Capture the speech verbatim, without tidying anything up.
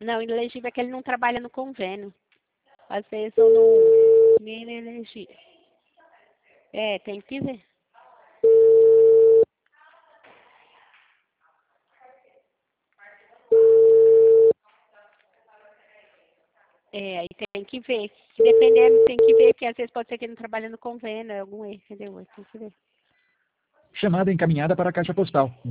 Não, inelegível é que ele não trabalha no convênio. Às vezes eu não... Inelegível. É, tem que ver. É, aí tem que ver. Dependendo, tem que ver, porque às vezes pode ser que ele não trabalha no convênio, é algum erro, entendeu? Tem que ver. Chamada encaminhada para a caixa postal.